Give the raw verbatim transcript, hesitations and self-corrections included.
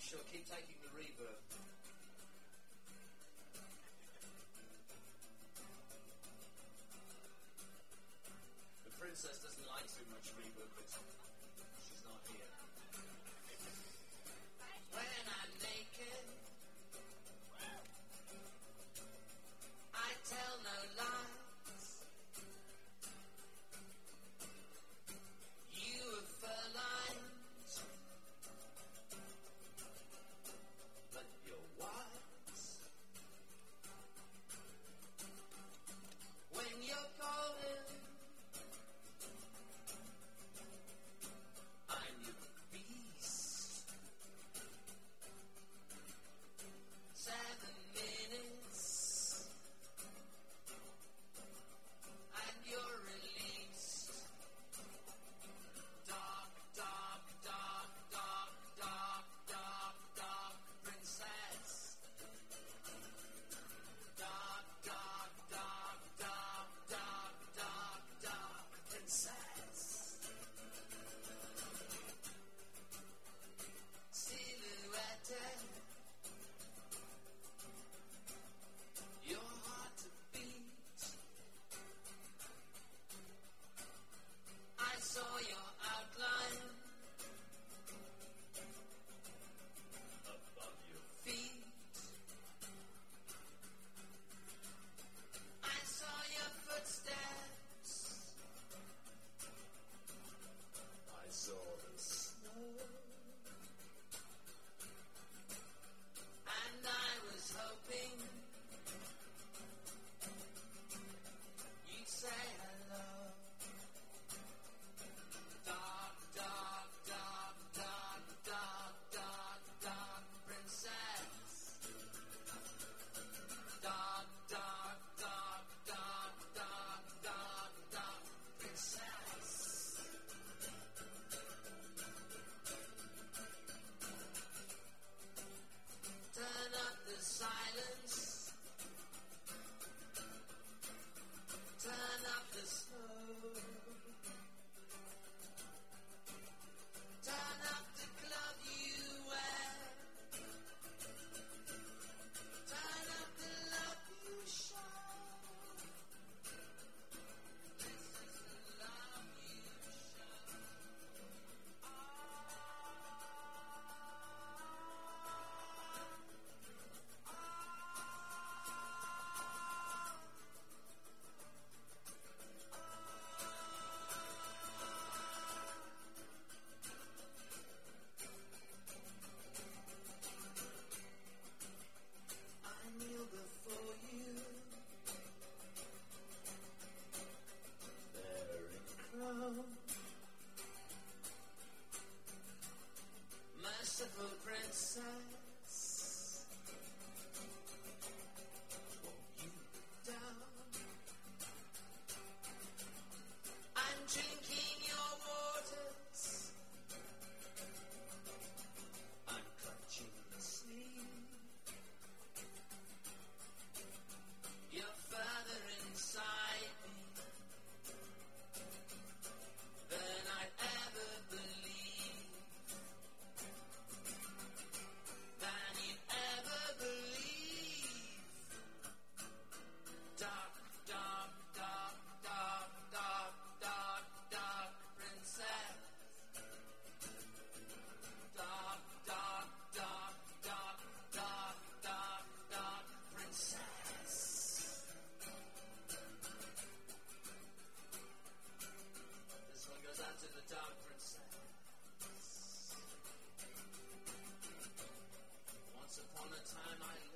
Sure, keep taking the reverb. The princess doesn't like too much reverb, but she's not here. When I'm naked, I tell no lies. You have fur lines, but you're wise. When you're golden, I'm your beast. Seven minutes, and you're released. Dark, dark, dark, dark, dark, dark, dark princess. Dark, dark, dark, dark, dark, dark, dark princess. Silhouette, you're hard to beat. I saw your outline above your feet. I saw your footsteps. I saw the snow. And I was hoping you'd say hello. Dark, dark, dark, dark, dark, dark, dark princess. Dark, dark, dark, dark, dark, dark, dark princess. Turn up the silence. Turn up the snow. Turn up the glove you wear. Turn up the love you show. This is the love you show. I kneel before you, bearing crown. Merciful princess, won't you down? I'm drinking your waters. I'm clutching the sleeve. You're further inside me than I'd ever believe. Than you'd ever believe. Dark, dark, dark, dark, dark, dark, dark princess. Dark, dark, dark, dark, dark, dark, dark princess. This one goes out to the dark princess. Once upon a time I